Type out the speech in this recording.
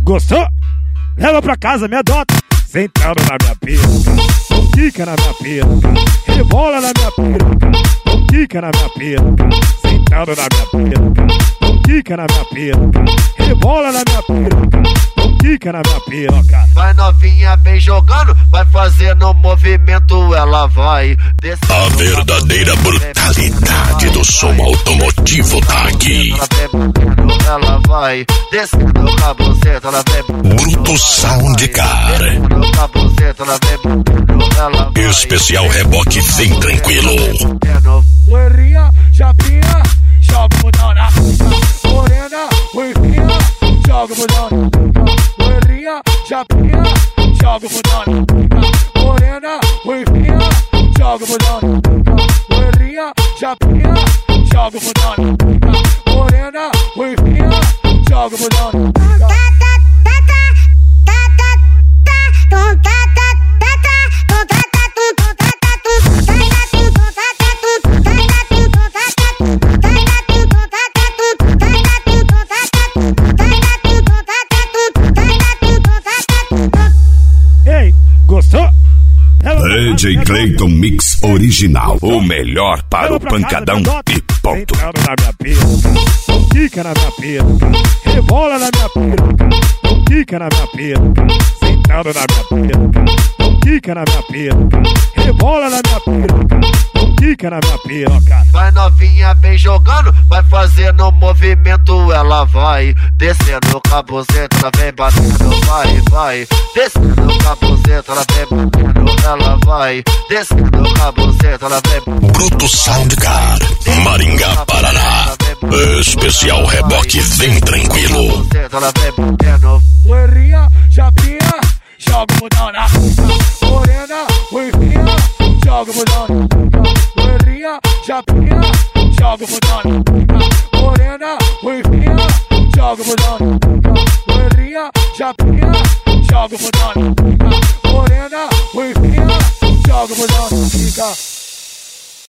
gostou? Leva pra casa, me adota. Sentando na minha piroca, quica na minha piroca, rebola na minha piroca, quica na minha piroca. Sentando na minha piroca, quica na minha piroca, rebola na minha piroca, quica na minha piroca. Vai novinha, vem jogando, vai fazendo movimento, ela vai descendo. A verdadeira brutalidade do som automotivo tá aqui. Ela vai descendo com a buceta, ela vem Bruto Soundcar. Especial reboque, vem tranquilo. Loirinha, chapinha, joga o botão na pica. Morena, ruivinha, joga o botão na pica. Loirinha, chapinha, joga o botão na pica. Morena, ruivinha, joga o botão na pica. Loirinha, chapinha, joga o botão na pica. Morena, ruivinha, joga o botão na pica. Ei, gostou? DJ Clayton Mix Original. O melhor para o pancadão e ponto. Sentando na minha piroca, quica na minha piroca, rebola na minha piroca, quica na minha piroca. Sentando na minha piroca, quica na minha piroca, rebola na minha piroca, quica na minha piroca. Vai novinha, vem jogando, vai fazendo movimento, ela vai descendo com a buceta, ela vem batendo, vai descendo com a buceta, ela vem batendo, ela vai descendo com a buceta, ela vem. Bruto Soundcar, Maringá, Paraná. Especial reboque, vem tranquilo. Ela vem batendo. Loirinha, chapinha, joga o botão na pica. Morena, ruivinha, joga o botão na pica. Loirinha, chapinha, joga o botão na pica. Morena, ruivinha, joga o botão na pica. Loirinha, chapinha, joga o botão na pica. Morena, ruivinha, joga o botão na pica.